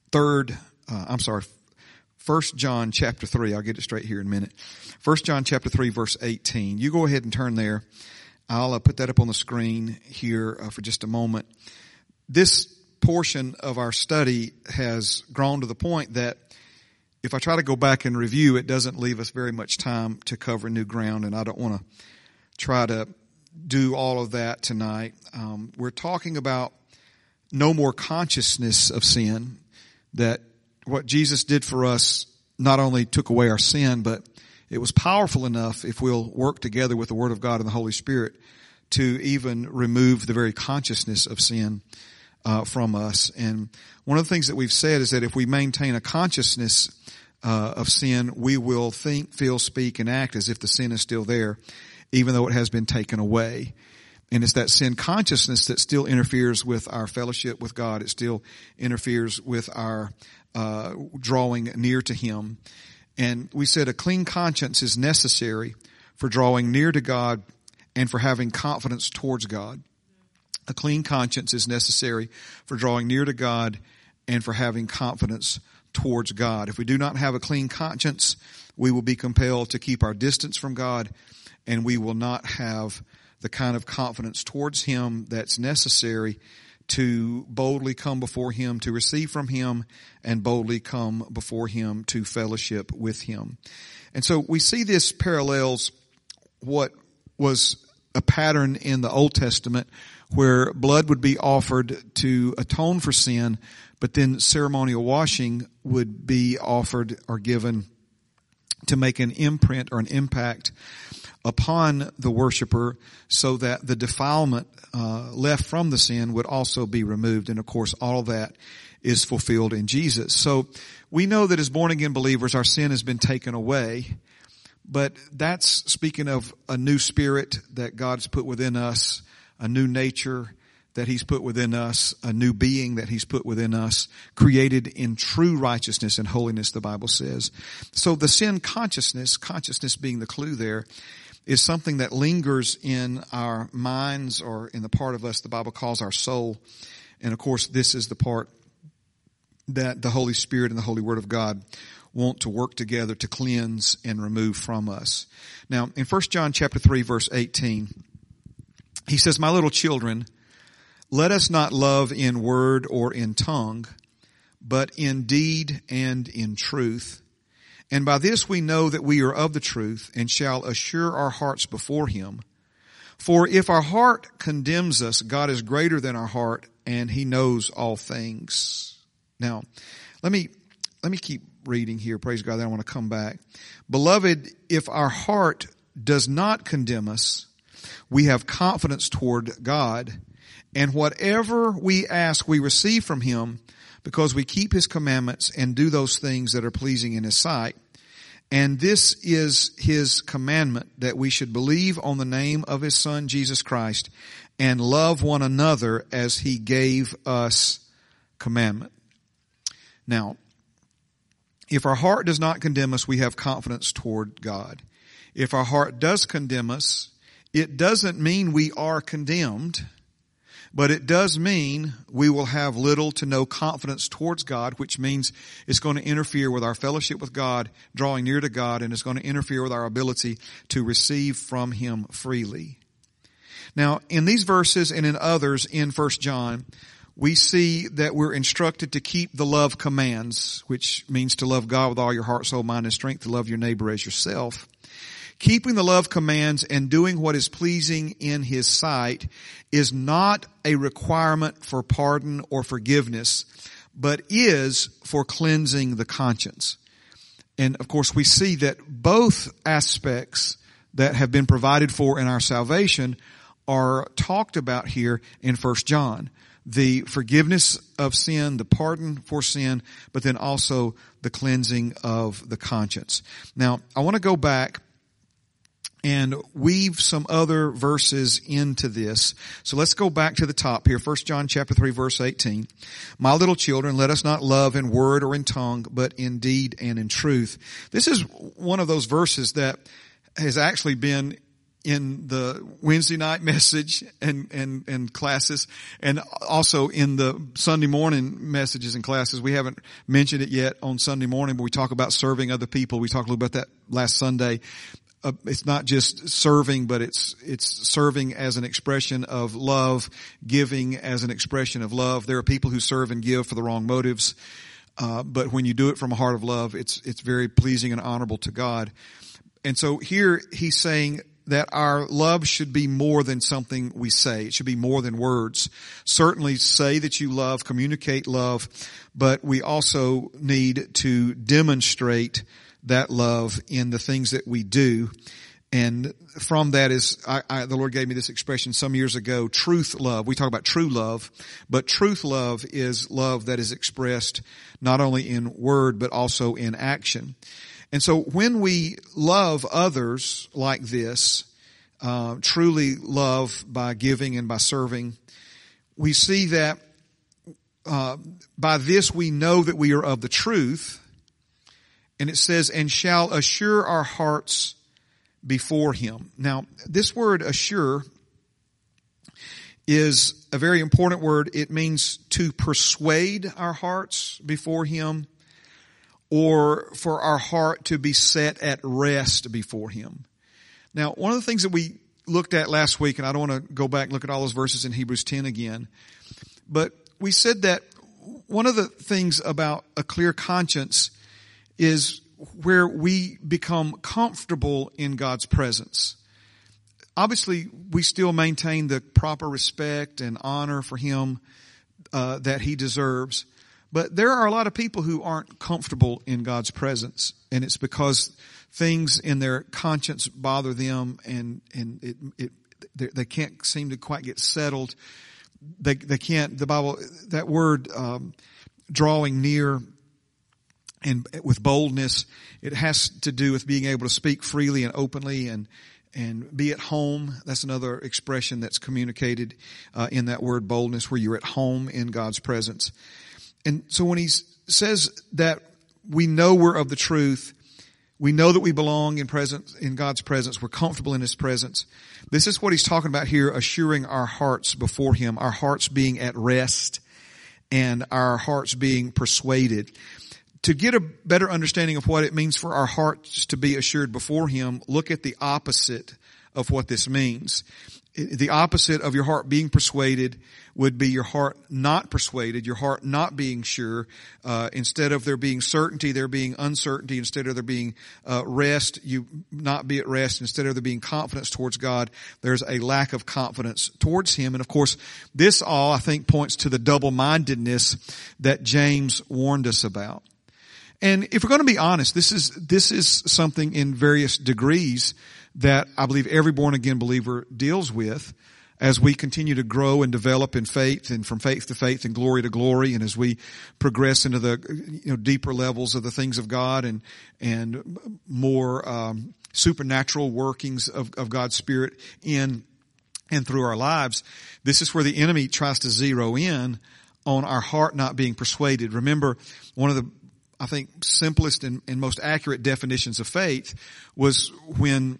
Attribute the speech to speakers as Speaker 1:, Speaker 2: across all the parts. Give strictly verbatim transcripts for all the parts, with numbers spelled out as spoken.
Speaker 1: third, uh, I'm sorry, First John chapter three. I'll get it straight here in a minute. First John chapter three, verse eighteen. You go ahead and turn there. I'll uh, put that up on the screen here uh, for just a moment. This portion of our study has grown to the point that if I try to go back and review, it doesn't leave us very much time to cover new ground, and I don't want to try to do all of that tonight. Um, we're talking about no more consciousness of sin, that what Jesus did for us not only took away our sin, but it was powerful enough, if we'll work together with the Word of God and the Holy Spirit, to even remove the very consciousness of sin uh, from us. And one of the things that we've said is that if we maintain a consciousness uh, of sin, we will think, feel, speak, and act as if the sin is still there, even though it has been taken away. And it's that sin consciousness that still interferes with our fellowship with God. It still interferes with our uh drawing near to Him. And we said a clean conscience is necessary for drawing near to God and for having confidence towards God. A clean conscience is necessary for drawing near to God and for having confidence towards God. If we do not have a clean conscience, we will be compelled to keep our distance from God, and we will not have the kind of confidence towards Him that's necessary to boldly come before Him, to receive from Him, and boldly come before Him to fellowship with Him. And so we see this parallels what was a pattern in the Old Testament, where blood would be offered to atone for sin, but then ceremonial washing would be offered or given to make an imprint or an impact upon the worshiper, so that the defilement uh, left from the sin would also be removed. And of course, all that is fulfilled in Jesus. So we know that as born again believers, our sin has been taken away, but that's speaking of a new spirit that God's put within us, a new nature that He's put within us, a new being that He's put within us, created in true righteousness and holiness, the Bible says. So the sin consciousness, consciousness being the clue there, is something that lingers in our minds, or in the part of us the Bible calls our soul. And of course, this is the part that the Holy Spirit and the Holy Word of God want to work together to cleanse and remove from us. Now, in First John chapter three, verse eighteen, he says, "My little children, let us not love in word or in tongue, but in deed and in truth. And by this we know that we are of the truth, and shall assure our hearts before Him. For if our heart condemns us, God is greater than our heart, and He knows all things." Now, let me, let me keep reading here. Praise God. Then I want to come back. "Beloved, if our heart does not condemn us, we have confidence toward God, and whatever we ask we receive from Him, because we keep His commandments and do those things that are pleasing in His sight. And this is His commandment, that we should believe on the name of His Son, Jesus Christ, and love one another as He gave us commandment." Now, if our heart does not condemn us, we have confidence toward God. If our heart does condemn us, it doesn't mean we are condemned, but it does mean we will have little to no confidence towards God, which means it's going to interfere with our fellowship with God, drawing near to God, and it's going to interfere with our ability to receive from Him freely. Now, in these verses and in others in First John, we see that we're instructed to keep the love commands, which means to love God with all your heart, soul, mind, and strength, to love your neighbor as yourself. Keeping the love commands and doing what is pleasing in His sight is not a requirement for pardon or forgiveness, but is for cleansing the conscience. And of course, we see that both aspects that have been provided for in our salvation are talked about here in First John. The forgiveness of sin, the pardon for sin, but then also the cleansing of the conscience. Now, I want to go back and weave some other verses into this. So let's go back to the top here. First John chapter three, verse eighteen. "My little children, let us not love in word or in tongue, but in deed and in truth." This is one of those verses that has actually been in the Wednesday night message and, and, and classes, and also in the Sunday morning messages and classes. We haven't mentioned it yet on Sunday morning, but we talk about serving other people. We talked a little about that last Sunday. Uh, it's not just serving, but it's, it's serving as an expression of love, giving as an expression of love. There are people who serve and give for the wrong motives. Uh, but when you do it from a heart of love, it's, it's very pleasing and honorable to God. And so here he's saying that our love should be more than something we say. It should be more than words. Certainly say that you love, communicate love, but we also need to demonstrate that love in the things that we do. And from that is, I, I, the Lord gave me this expression some years ago, truth love. We talk about true love, but truth love is love that is expressed not only in word, but also in action. And so when we love others like this, uh, truly love by giving and by serving, we see that uh, by this we know that we are of the truth. And it says, and shall assure our hearts before him. Now, this word assure is a very important word. It means to persuade our hearts before him, or for our heart to be set at rest before him. Now, one of the things that we looked at last week, and I don't want to go back and look at all those verses in Hebrews ten again, but we said that one of the things about a clear conscience is where we become comfortable in God's presence. Obviously, we still maintain the proper respect and honor for him uh, that he deserves. But there are a lot of people who aren't comfortable in God's presence, and it's because things in their conscience bother them, and and it, it they, they can't seem to quite get settled. They they can't. The Bible, that word um, drawing near and with boldness, it has to do with being able to speak freely and openly and and be at home. That's another expression that's communicated uh, in that word boldness, where you're at home in God's presence. And so when he says that we know we're of the truth, we know that we belong in presence, in God's presence, we're comfortable in his presence. This is what he's talking about here, assuring our hearts before him, our hearts being at rest and our hearts being persuaded. To get a better understanding of what it means for our hearts to be assured before him, look at the opposite of what this means. The opposite of your heart being persuaded would be your heart not persuaded, your heart not being sure. Uh, instead of there being certainty, there being uncertainty. Instead of there being uh, rest, you not be at rest. Instead of there being confidence towards God, there's a lack of confidence towards him. And of course, this all, I think, points to the double-mindedness that James warned us about. And if we're going to be honest, this is this is something in various degrees that I believe every born-again believer deals with as we continue to grow and develop in faith, and from faith to faith and glory to glory, and as we progress into the you know deeper levels of the things of God and and more um, supernatural workings of, of God's Spirit in and through our lives. This is where the enemy tries to zero in on our heart not being persuaded. Remember, one of the I think simplest and, and most accurate definitions of faith was when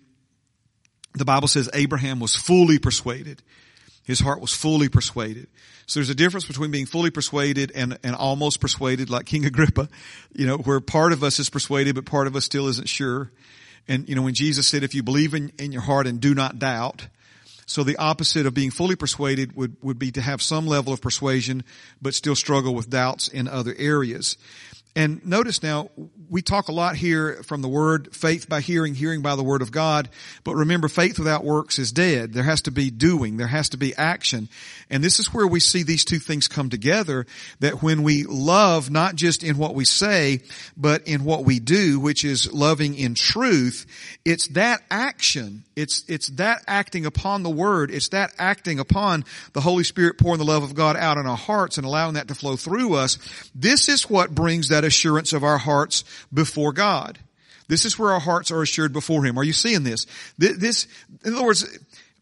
Speaker 1: the Bible says Abraham was fully persuaded. His heart was fully persuaded. So there's a difference between being fully persuaded and, and almost persuaded, like King Agrippa, you know, where part of us is persuaded, but part of us still isn't sure. And, you know, when Jesus said, if you believe in, in your heart and do not doubt. So the opposite of being fully persuaded would, would be to have some level of persuasion, but still struggle with doubts in other areas. And notice now, we talk a lot here from the word, faith by hearing, hearing by the word of God. But remember, faith without works is dead. There has to be doing. There has to be action. And this is where we see these two things come together, that when we love, not just in what we say, but in what we do, which is loving in truth, it's that action. It's, it's that acting upon the word. It's that acting upon the Holy Spirit pouring the love of God out in our hearts and allowing that to flow through us. This is what brings that assurance of our hearts before God. This is where our hearts are assured before him. Are you seeing this? This, in other words,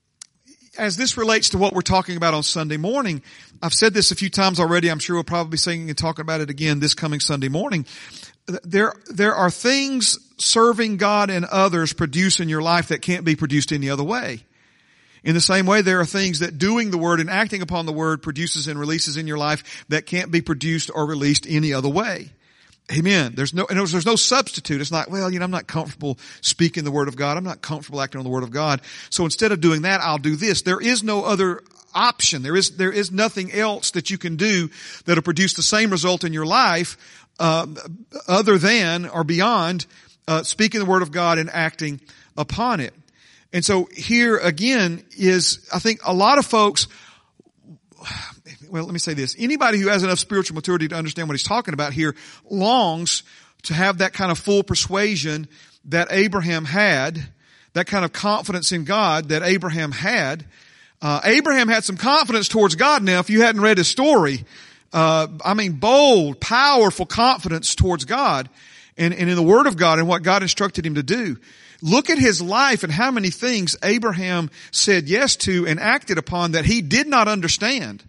Speaker 1: as this relates to what we're talking about on Sunday morning, I've said this a few times already. I'm sure we'll probably be singing and talking about it again this coming Sunday morning. there, there are things serving God and others produce in your life that can't be produced any other way. In the same way, there are things that doing the Word and acting upon the Word produces and releases in your life that can't be produced or released any other way. Amen. There's no, and there's no substitute. It's not, well, you know, I'm not comfortable speaking the Word of God. I'm not comfortable acting on the Word of God. So instead of doing that, I'll do this. There is no other option. There is, there is nothing else that you can do that'll produce the same result in your life, uh, other than or beyond, uh, speaking the Word of God and acting upon it. And so here again is, I think a lot of folks, well, let me say this. Anybody who has enough spiritual maturity to understand what he's talking about here longs to have that kind of full persuasion that Abraham had, that kind of confidence in God that Abraham had. Uh, Abraham had some confidence towards God. Now, if you hadn't read his story, uh, I mean, bold, powerful confidence towards God and, and in the Word of God and what God instructed him to do. Look at his life and how many things Abraham said yes to and acted upon that he did not understand,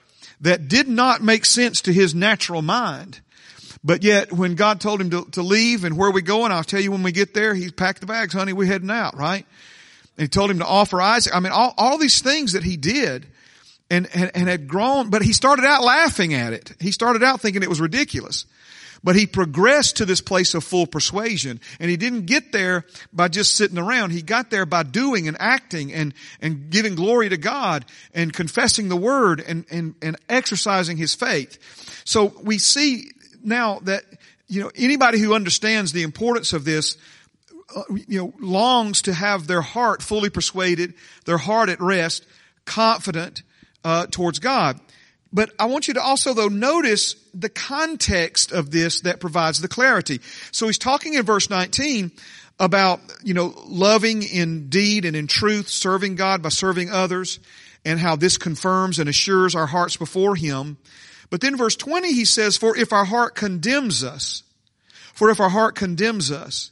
Speaker 1: that did not make sense to his natural mind. But yet, when God told him to, to leave and where are we going, I'll tell you when we get there, he packed the bags, honey, we're heading out, right? And he told him to offer Isaac. I mean, all, all these things that he did and, and, and had grown, but he started out laughing at it. He started out thinking it was ridiculous. But he progressed to this place of full persuasion. And he didn't get there by just sitting around. He got there by doing and acting and, and giving glory to God and confessing the Word and, and, and exercising his faith. So we see now that, you know, anybody who understands the importance of this, uh, you know, longs to have their heart fully persuaded, their heart at rest, confident, uh, towards God. But I want you to also, though, notice the context of this that provides the clarity. So he's talking in verse nineteen about, you know, loving in deed and in truth, serving God by serving others, and how this confirms and assures our hearts before Him. But then verse twenty, he says, for if our heart condemns us, for if our heart condemns us.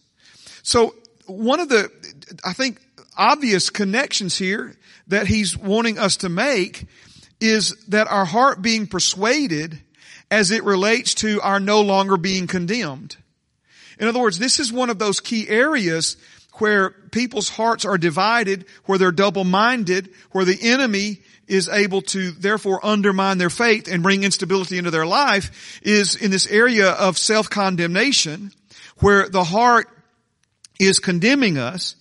Speaker 1: So one of the, I think, obvious connections here that he's wanting us to make is that our heart being persuaded as it relates to our no longer being condemned. In other words, this is one of those key areas where people's hearts are divided, where they're double-minded, where the enemy is able to therefore undermine their faith and bring instability into their life, is in this area of self-condemnation, where the heart is condemning us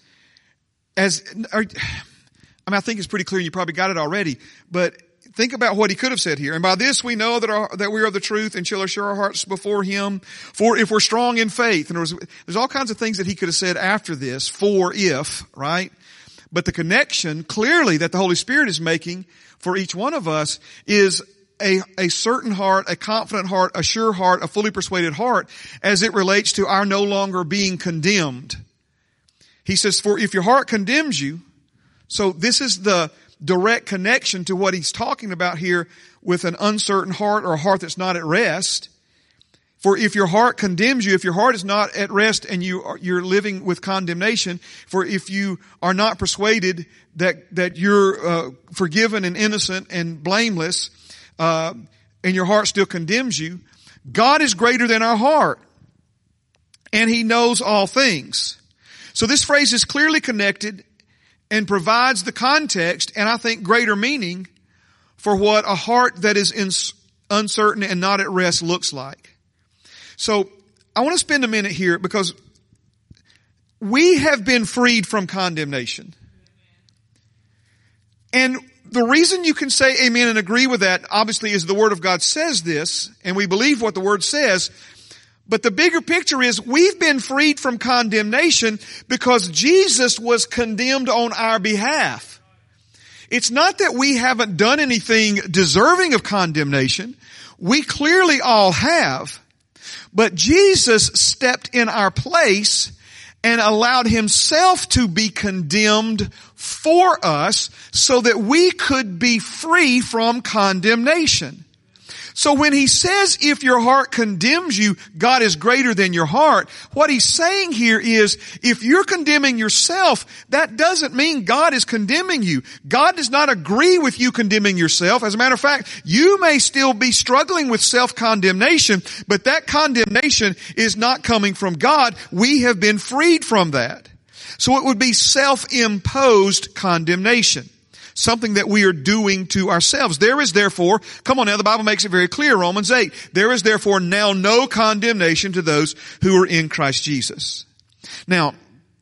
Speaker 1: as, I mean, I think it's pretty clear, you probably got it already, but think about what he could have said here. And by this we know that our, that we are the truth and shall assure our hearts before Him. For if we're strong in faith. And there's, there's all kinds of things that he could have said after this. For if, right? But the connection clearly that the Holy Spirit is making for each one of us is a, a certain heart, a confident heart, a sure heart, a fully persuaded heart as it relates to our no longer being condemned. He says, for if your heart condemns you, so this is the direct connection to what he's talking about here with an uncertain heart or a heart that's not at rest. For if your heart condemns you, if your heart is not at rest and you are, you're living with condemnation, for if you are not persuaded that, that you're uh, forgiven and innocent and blameless, uh, and your heart still condemns you, God is greater than our heart, and He knows all things. So this phrase is clearly connected and provides the context and I think greater meaning for what a heart that is in uncertain and not at rest looks like. So I want to spend a minute here because we have been freed from condemnation. And the reason you can say amen and agree with that obviously is the Word of God says this and we believe what the Word says. But the bigger picture is we've been freed from condemnation because Jesus was condemned on our behalf. It's not that we haven't done anything deserving of condemnation. We clearly all have. But Jesus stepped in our place and allowed Himself to be condemned for us so that we could be free from condemnation. So when he says if your heart condemns you, God is greater than your heart, what he's saying here is if you're condemning yourself, that doesn't mean God is condemning you. God does not agree with you condemning yourself. As a matter of fact, you may still be struggling with self-condemnation, but that condemnation is not coming from God. We have been freed from that. So it would be self-imposed condemnation. Something that we are doing to ourselves. There is therefore, come on now, the Bible makes it very clear, Romans eight. There is therefore now no condemnation to those who are in Christ Jesus. Now,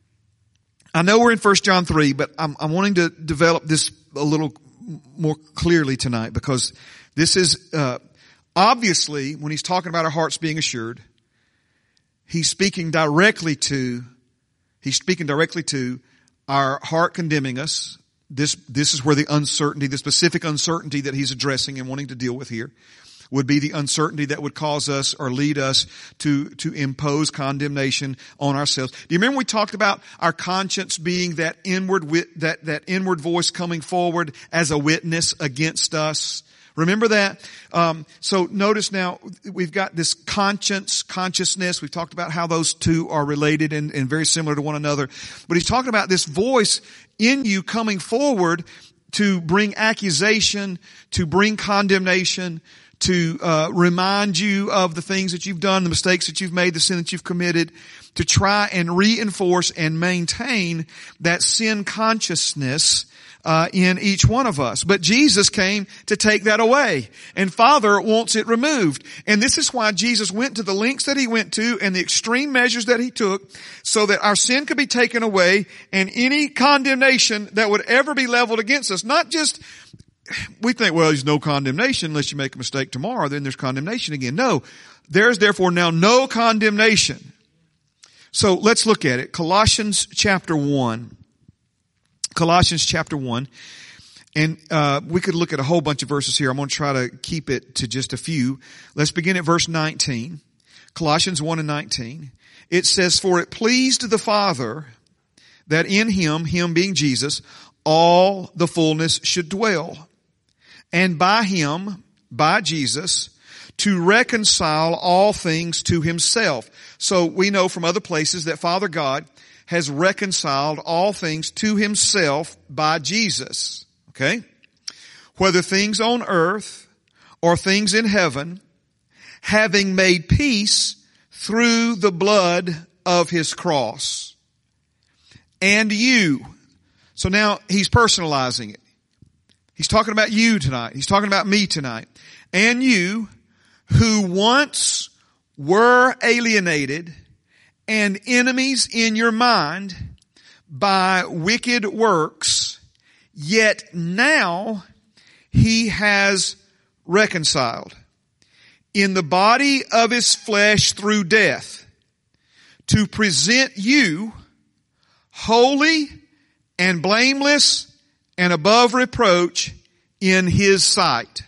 Speaker 1: I know we're in First John three, but I'm, I'm wanting to develop this a little more clearly tonight because this is, uh, obviously, when he's talking about our hearts being assured, he's speaking directly to, he's speaking directly to our heart condemning us. This, this is where the uncertainty, the specific uncertainty that he's addressing and wanting to deal with here would be the uncertainty that would cause us or lead us to, to impose condemnation on ourselves. Do you remember we talked about our conscience being that inward wit, that, that inward voice coming forward as a witness against us? Remember that? Um, so notice now we've got this conscience, consciousness. We've talked about how those two are related and, and very similar to one another. But he's talking about this voice in you coming forward to bring accusation, to bring condemnation, to uh, remind you of the things that you've done, the mistakes that you've made, the sin that you've committed, to try and reinforce and maintain that sin consciousness Uh, in each one of us. But Jesus came to take that away. And Father wants it removed. And this is why Jesus went to the lengths that he went to and the extreme measures that he took so that our sin could be taken away and any condemnation that would ever be leveled against us. Not just, we think, well, there's no condemnation unless you make a mistake tomorrow, then there's condemnation again. No. There is therefore now no condemnation. So let's look at it. Colossians chapter one. Colossians chapter one, and uh we could look at a whole bunch of verses here. I'm going to try to keep it to just a few. Let's begin at verse nineteen. Colossians one and nineteen. It says, "For it pleased the Father that in him, him being Jesus, all the fullness should dwell, and by him, by Jesus, to reconcile all things to himself." So we know from other places that Father God has reconciled all things to himself by Jesus. Okay? Whether things on earth or things in heaven, having made peace through the blood of his cross. And you. So now he's personalizing it. He's talking about you tonight. He's talking about me tonight. And you who once were alienated and enemies in your mind by wicked works, yet now he has reconciled in the body of his flesh through death to present you holy and blameless and above reproach in his sight.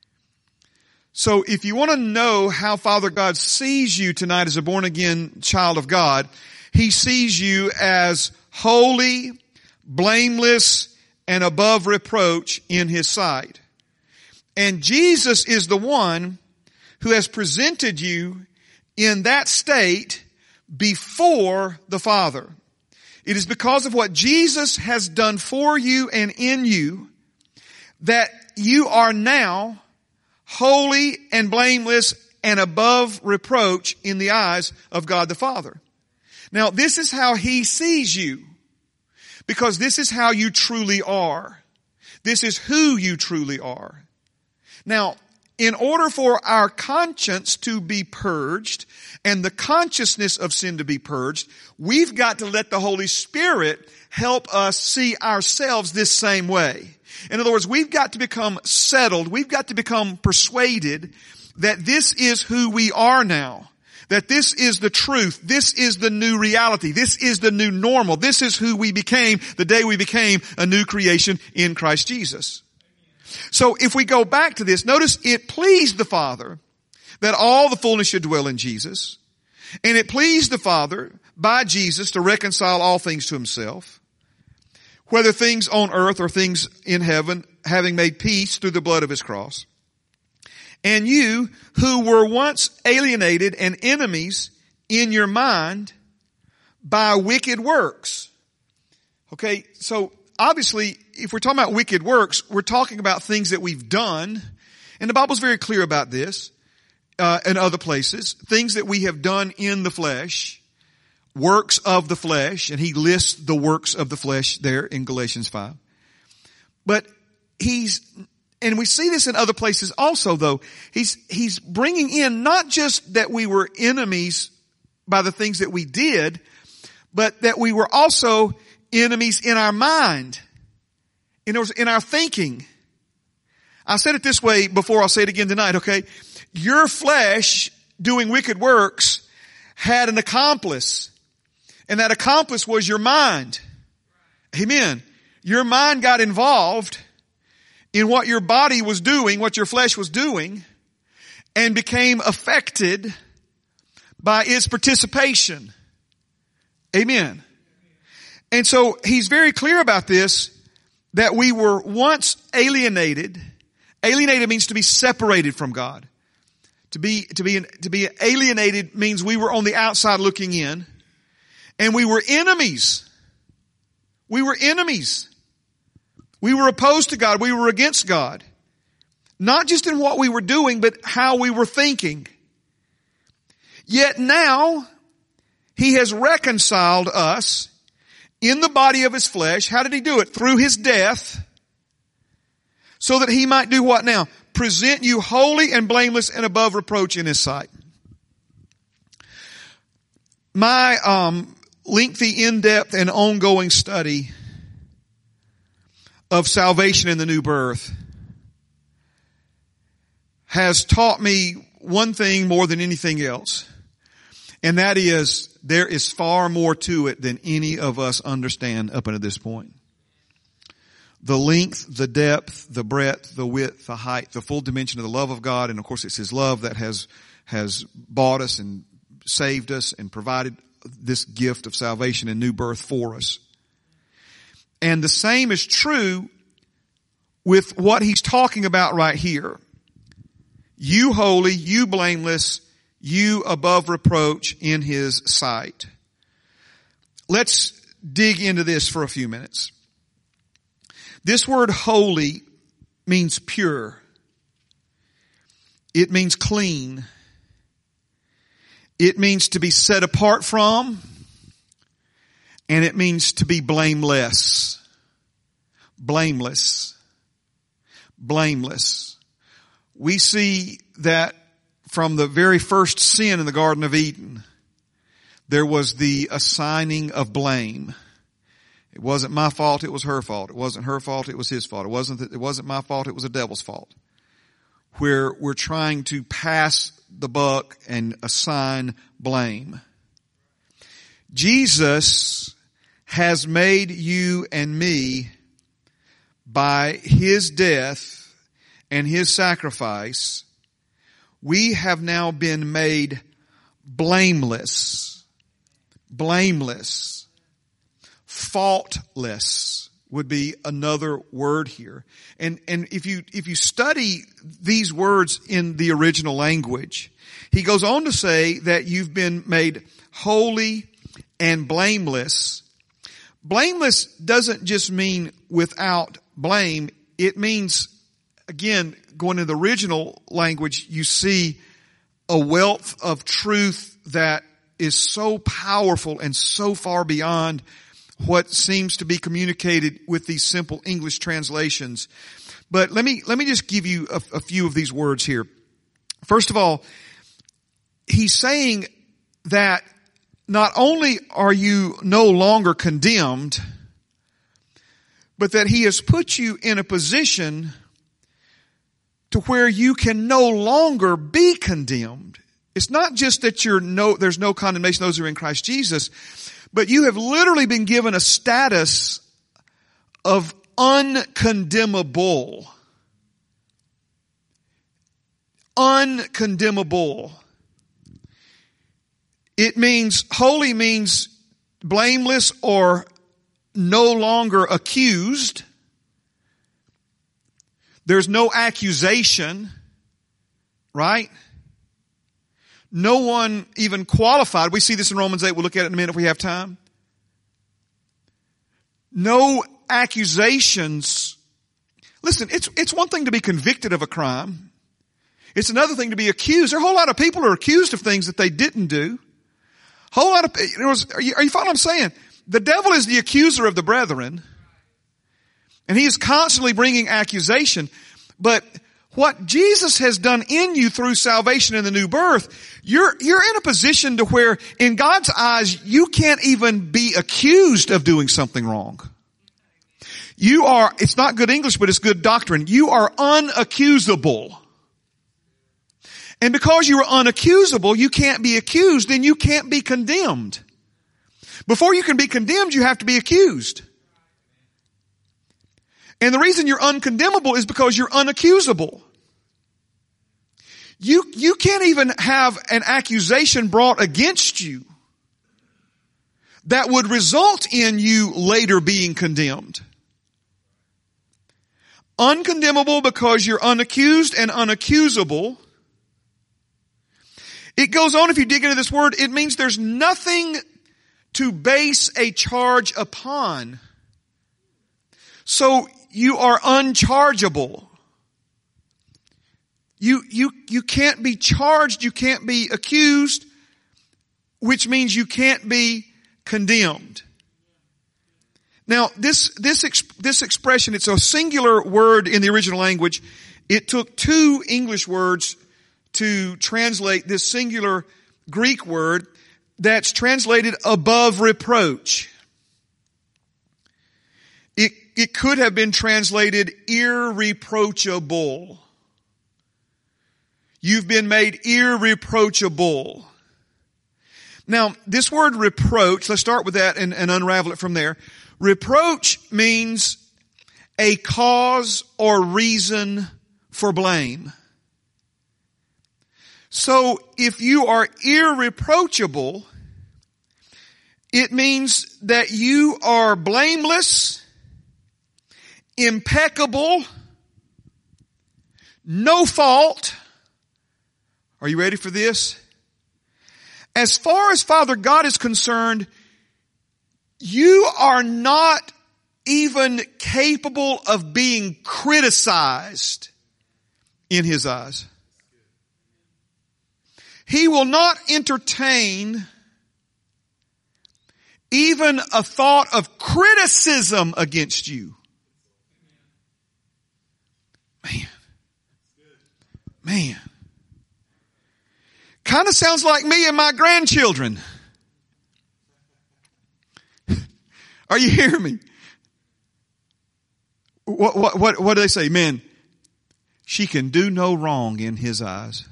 Speaker 1: So if you want to know how Father God sees you tonight as a born-again child of God, he sees you as holy, blameless, and above reproach in his sight. And Jesus is the one who has presented you in that state before the Father. It is because of what Jesus has done for you and in you that you are now holy and blameless and above reproach in the eyes of God the Father. Now, this is how he sees you, because this is how you truly are. This is who you truly are. Now, in order for our conscience to be purged and the consciousness of sin to be purged, we've got to let the Holy Spirit help us see ourselves this same way. In other words, we've got to become settled. We've got to become persuaded that this is who we are now. That this is the truth. This is the new reality. This is the new normal. This is who we became the day we became a new creation in Christ Jesus. So if we go back to this, notice it pleased the Father that all the fullness should dwell in Jesus. And it pleased the Father by Jesus to reconcile all things to himself, whether things on earth or things in heaven, having made peace through the blood of his cross. And you who were once alienated and enemies in your mind by wicked works. Okay, so obviously, if we're talking about wicked works, we're talking about things that we've done. And the Bible's very clear about this, uh, in other places. Things that we have done in the flesh, works of the flesh, and he lists the works of the flesh there in Galatians five. But he's, and we see this in other places also though, he's, he's bringing in not just that we were enemies by the things that we did, but that we were also enemies in our mind, in our, in our thinking. I said it this way before, I'll say it again tonight, okay? Your flesh doing wicked works had an accomplice, and that accomplice was your mind. Amen. Your mind got involved in what your body was doing, what your flesh was doing, and became affected by its participation. Amen. And so he's very clear about this, that we were once alienated. Alienated means to be separated from God. To be, to be, to be alienated means we were on the outside looking in, and we were enemies. We were enemies. We were opposed to God. We were against God. Not just in what we were doing, but how we were thinking. Yet now, he has reconciled us in the body of his flesh. How did he do it? Through his death. So that he might do what now? Present you holy and blameless and above reproach in his sight. My um, lengthy, in-depth, and ongoing study of salvation in the new birth has taught me one thing more than anything else. And that is, there is far more to it than any of us understand up until this point. The length, the depth, the breadth, the width, the height, the full dimension of the love of God. And of course it's his love that has, has bought us and saved us and provided this gift of salvation and new birth for us. And the same is true with what he's talking about right here. You holy, you blameless, you above reproach in his sight. Let's dig into this for a few minutes. This word holy means pure. It means clean. It means to be set apart from, and it means to be blameless. Blameless. Blameless. We see that from the very first sin in the Garden of Eden, there was the assigning of blame. It wasn't my fault, it was her fault. It wasn't her fault, it was his fault. It wasn't, it wasn't my fault, it was the devil's fault. Where we're trying to pass the buck and assign blame. Jesus has made you and me, by his death and his sacrifice, we have now been made blameless. Blameless. Faultless would be another word here. And, and if you, if you study these words in the original language, he goes on to say that you've been made holy and blameless. Blameless doesn't just mean without blame. It means, again, going to the original language, you see a wealth of truth that is so powerful and so far beyond what seems to be communicated with these simple English translations. But let me, let me just give you a, a few of these words here. First of all, he's saying that not only are you no longer condemned, but that he has put you in a position to where you can no longer be condemned. It's not just that you're no, there's no condemnation those who are in Christ Jesus, but you have literally been given a status of uncondemnable. Uncondemnable. It means, holy means blameless or no longer accused. There's no accusation. Right? No one even qualified. We see this in Romans eight. We'll look at it in a minute if we have time. No accusations. Listen, it's, it's one thing to be convicted of a crime. It's another thing to be accused. There are a whole lot of people who are accused of things that they didn't do. Whole lot of, you know, are you, are you following what I'm saying? The devil is the accuser of the brethren. And he is constantly bringing accusation. But what Jesus has done in you through salvation and the new birth, you're, you're in a position to where in God's eyes, you can't even be accused of doing something wrong. You are, it's not good English, but it's good doctrine. You are unaccusable. And because you are unaccusable, you can't be accused, and you can't be condemned. Before you can be condemned, you have to be accused. And the reason you're uncondemnable is because you're unaccusable. You, you can't even have an accusation brought against you that would result in you later being condemned. Uncondemnable because you're unaccused and unaccusable. It goes on, if you dig into this word, it means there's nothing to base a charge upon. So you are unchargeable. You, you, you can't be charged, you can't be accused, which means you can't be condemned. Now, this, this, this expression, it's a singular word in the original language. It took two English words to translate this singular Greek word that's translated above reproach. It, it could have been translated irreproachable. You've been made irreproachable. Now, this word reproach, let's start with that and, and unravel it from there. Reproach means a cause or reason for blame. So if you are irreproachable, it means that you are blameless, impeccable, no fault. Are you ready for this? As far as Father God is concerned, you are not even capable of being criticized in His eyes. He will not entertain even a thought of criticism against you. Man. Man. Kind of sounds like me and my grandchildren. Are you hearing me? What, what, what, what do they say? Man, she can do no wrong in His eyes.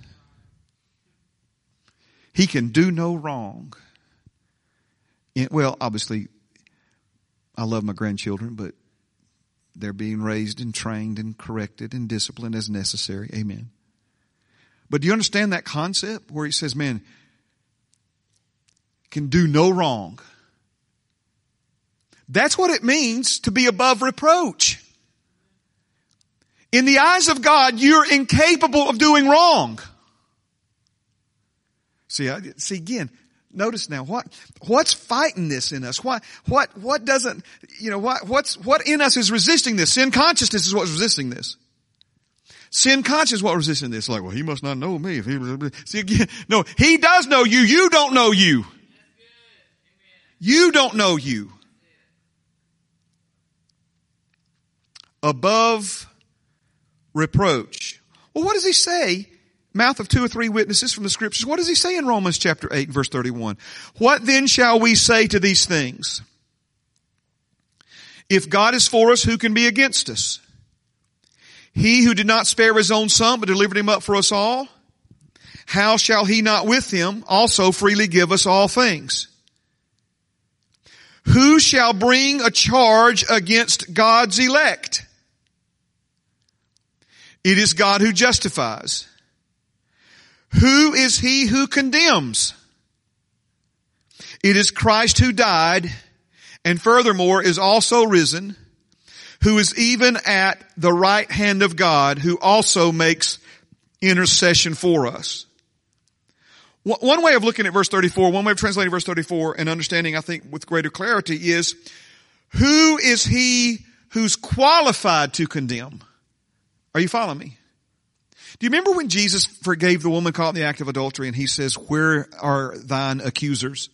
Speaker 1: He can do no wrong. In, well, obviously, I love my grandchildren, but they're being raised and trained and corrected and disciplined as necessary. Amen. But do you understand that concept where He says, man, can do no wrong? That's what it means to be above reproach. In the eyes of God, you're incapable of doing wrong. See, I, see again, notice now what, what's fighting this in us? What, what, what doesn't, you know, what, what's, what in us is resisting this? Sin consciousness is what's resisting this. Sin consciousness is what resisting this. Like, well, He must not know me if He, see again, no, He does know you. You don't know you. You don't know you. Above reproach. Well, what does He say? Mouth of two or three witnesses from the Scriptures. What does He say in Romans chapter eight, verse thirty-one? What then shall we say to these things? If God is for us, who can be against us? He who did not spare His own Son, but delivered Him up for us all, how shall He not with Him also freely give us all things? Who shall bring a charge against God's elect? It is God who justifies. Who is he who condemns? It is Christ who died and furthermore is also risen, who is even at the right hand of God, who also makes intercession for us. One way of looking at verse thirty-four, one way of translating verse thirty-four and understanding, I think, with greater clarity is, who is he who's qualified to condemn? Are you following me? Do you remember when Jesus forgave the woman caught in the act of adultery and he says, where are thine accusers?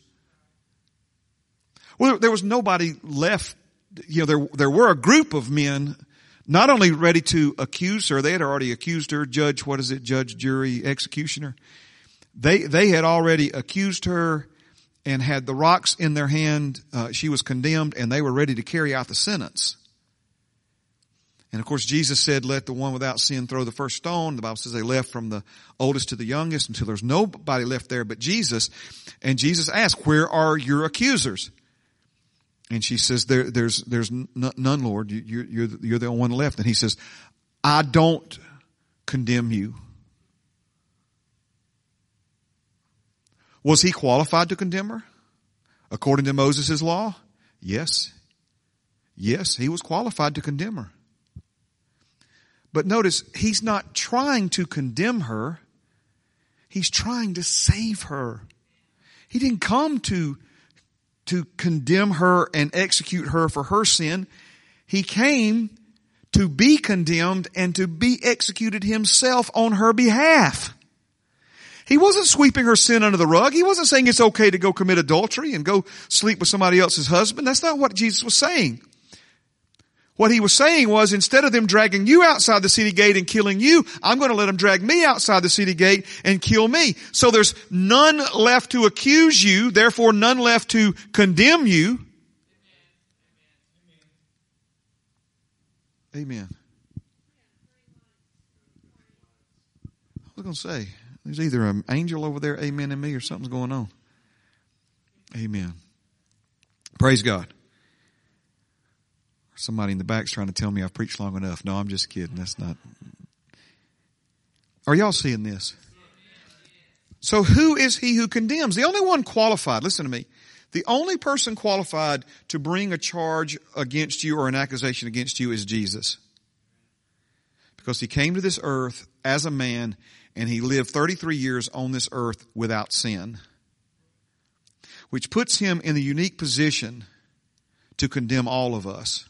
Speaker 1: Well, there was nobody left. You know, there, there were a group of men not only ready to accuse her, they had already accused her, judge, what is it, judge, jury, executioner. They, they had already accused her and had the rocks in their hand. Uh, she was condemned and they were ready to carry out the sentence. And of course, Jesus said, let the one without sin throw the first stone. The Bible says they left from the oldest to the youngest until there's nobody left there but Jesus. And Jesus asked, where are your accusers? And she says, there, there's, there's none, Lord. You, you're, you're, you're the only one left. And he says, I don't condemn you. Was he qualified to condemn her? According to Moses' law? Yes. Yes, he was qualified to condemn her. But notice, he's not trying to condemn her. He's trying to save her. He didn't come to, to condemn her and execute her for her sin. He came to be condemned and to be executed himself on her behalf. He wasn't sweeping her sin under the rug. He wasn't saying it's okay to go commit adultery and go sleep with somebody else's husband. That's not what Jesus was saying. What he was saying was, instead of them dragging you outside the city gate and killing you, I'm going to let them drag me outside the city gate and kill me. So there's none left to accuse you, therefore none left to condemn you. Amen. I was going to say, there's either an angel over there, amen, in me, or something's going on. Amen. Praise God. Somebody in the back's trying to tell me I've preached long enough. No, I'm just kidding. That's not. Are y'all seeing this? So who is he who condemns? The only one qualified, listen to me, the only person qualified to bring a charge against you or an accusation against you is Jesus. Because he came to this earth as a man and he lived thirty-three years on this earth without sin. Which puts him in the unique position to condemn all of us.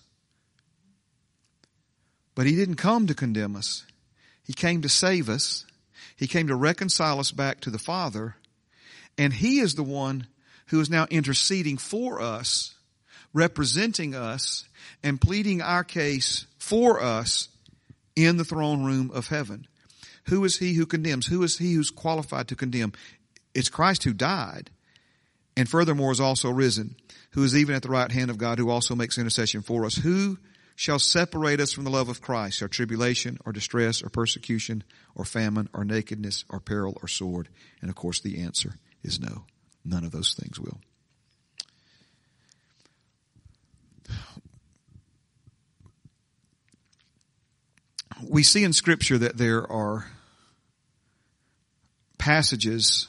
Speaker 1: But he didn't come to condemn us. He came to save us. He came to reconcile us back to the Father. And he is the one who is now interceding for us, representing us, and pleading our case for us in the throne room of heaven. Who is he who condemns? Who is he who's qualified to condemn? It's Christ who died, and furthermore is also risen, who is even at the right hand of God, who also makes intercession for us. Who shall separate us from the love of Christ? Or tribulation, or distress, or persecution, or famine, or nakedness, or peril, or sword? And of course the answer is no. None of those things will. We see in Scripture that there are passages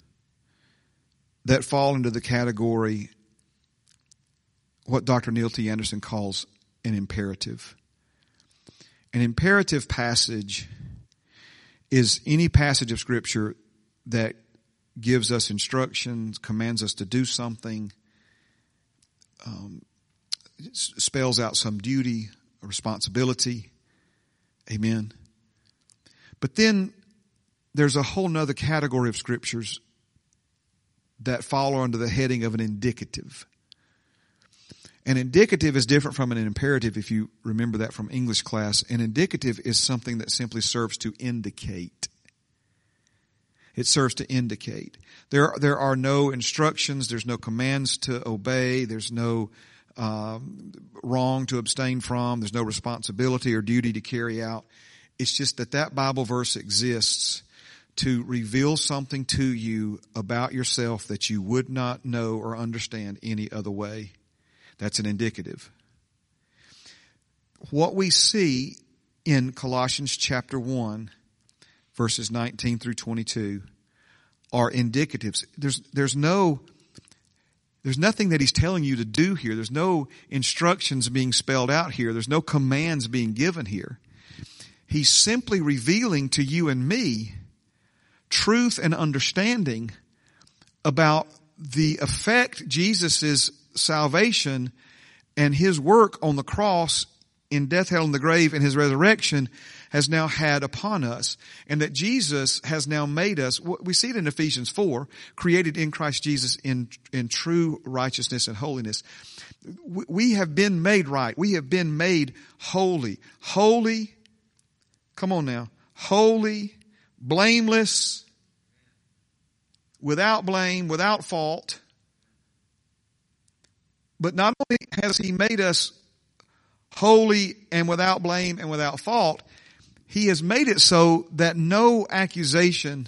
Speaker 1: that fall into the category what Doctor Neil T. Anderson calls an imperative. An imperative passage is any passage of Scripture that gives us instructions, commands us to do something, um, spells out some duty, a responsibility. Amen. But then there's a whole nother category of Scriptures that fall under the heading of an indicative. An indicative is different from an imperative, if you remember that from English class. An indicative is something that simply serves to indicate. It serves to indicate. There, there are no instructions. There's no commands to obey. There's no um, wrong to abstain from. There's no responsibility or duty to carry out. It's just that that Bible verse exists to reveal something to you about yourself that you would not know or understand any other way. That's an indicative. What we see in Colossians chapter one, verses nineteen through twenty-two, are indicatives. There's, there's no, there's nothing that he's telling you to do here. There's no instructions being spelled out here. There's no commands being given here. He's simply revealing to you and me truth and understanding about the effect Jesus' salvation and his work on the cross in death, hell, and the grave, and his resurrection has now had upon us. And that Jesus has now made us, we see it in Ephesians four, created in Christ Jesus in, in true righteousness and holiness. We have been made right. We have been made holy. Holy, come on now, holy, blameless, without blame, without fault. But not only has he made us holy and without blame and without fault, he has made it so that no accusation.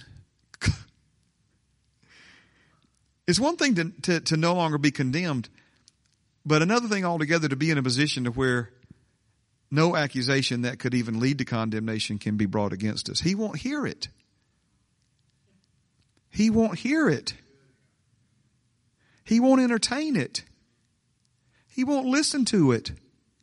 Speaker 1: It's one thing to, to, to no longer be condemned, but another thing altogether to be in a position to where no accusation that could even lead to condemnation can be brought against us. He won't hear it. He won't hear it. He won't entertain it. He won't listen to it.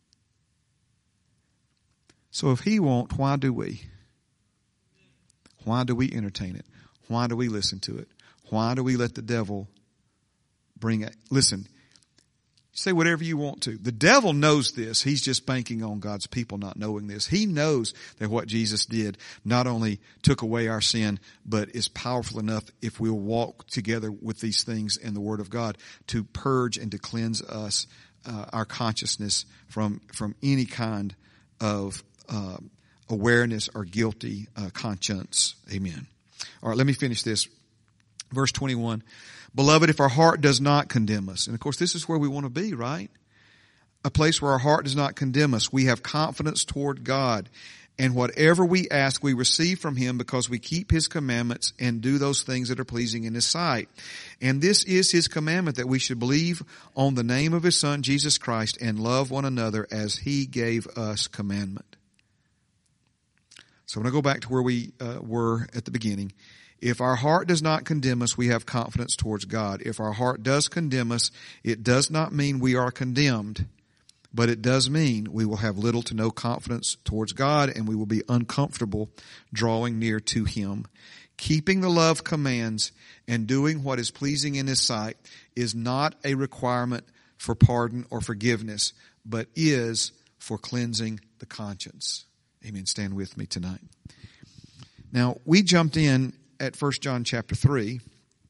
Speaker 1: So if he won't, why do we? Why do we entertain it? Why do we listen to it? Why do we let the devil bring it? Listen, say whatever you want to. The devil knows this. He's just banking on God's people not knowing this. He knows that what Jesus did not only took away our sin, but is powerful enough if we'll walk together with these things in the Word of God to purge and to cleanse us, uh, our consciousness from, from any kind of uh, awareness or guilty uh, conscience. Amen. All right, let me finish this. Verse twenty-one. Beloved, if our heart does not condemn us, and of course this is where we want to be, right? A place where our heart does not condemn us. We have confidence toward God. And whatever we ask, we receive from him because we keep his commandments and do those things that are pleasing in his sight. And this is his commandment, that we should believe on the name of his Son, Jesus Christ, and love one another as he gave us commandment. So I'm going to go back to where we uh, were at the beginning. If our heart does not condemn us, we have confidence towards God. If our heart does condemn us, it does not mean we are condemned, but it does mean we will have little to no confidence towards God, and we will be uncomfortable drawing near to him. Keeping the love commands and doing what is pleasing in his sight is not a requirement for pardon or forgiveness, but is for cleansing the conscience. Amen. Stand with me tonight. Now, we jumped in at First John chapter three.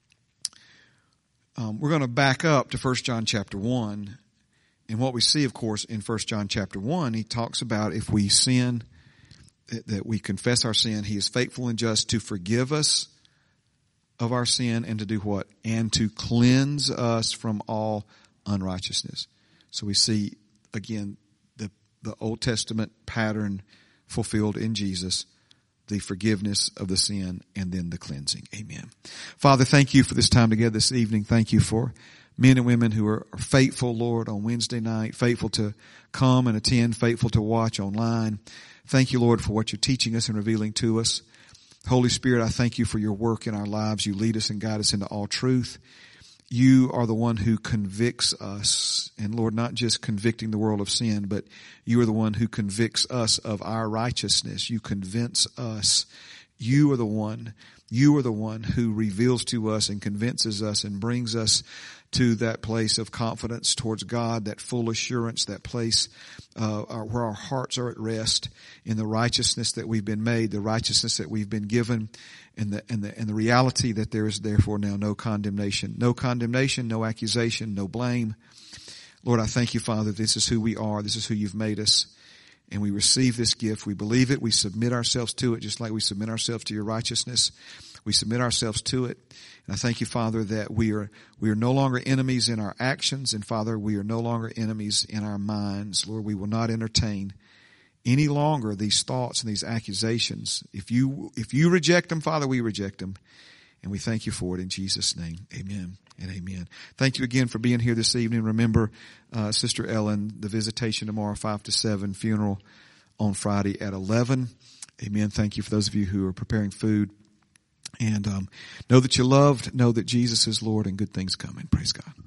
Speaker 1: Um, we're going to back up to First John chapter one. And what we see, of course, in First John chapter one, he talks about if we sin, that we confess our sin, he is faithful and just to forgive us of our sin and to do what? And to cleanse us from all unrighteousness. So we see, again, the, the Old Testament pattern fulfilled in Jesus, the forgiveness of the sin and then the cleansing. Amen. Father, thank you for this time together this evening. Thank you for men and women who are, are faithful, Lord, on Wednesday night, faithful to come and attend, faithful to watch online. Thank you, Lord, for what you're teaching us and revealing to us. Holy Spirit, I thank you for your work in our lives. You lead us and guide us into all truth. You are the one who convicts us. And Lord, not just convicting the world of sin, but you are the one who convicts us of our righteousness. You convince us. You are the one. You are the one who reveals to us and convinces us and brings us to that place of confidence towards God, that full assurance, that place uh, where our hearts are at rest in the righteousness that we've been made, the righteousness that we've been given, and the and the and the reality that there is therefore now no condemnation, no condemnation, no accusation, no blame. Lord, I thank you, Father. This is who we are. This is who you've made us. And we receive this gift. We believe it. We submit ourselves to it, just like we submit ourselves to your righteousness. We submit ourselves to it. And I thank you, Father, that we are, we are no longer enemies in our actions. And Father, we are no longer enemies in our minds. Lord, we will not entertain any longer these thoughts and these accusations. If you, if you reject them, Father, we reject them. And we thank you for it in Jesus' name. Amen and amen. Thank you again for being here this evening. Remember, uh, Sister Ellen, the visitation tomorrow, five to seven, funeral on Friday at eleven. Amen. Thank you for those of you who are preparing food. And um, know that you're loved. Know that Jesus is Lord and good things coming. Praise God.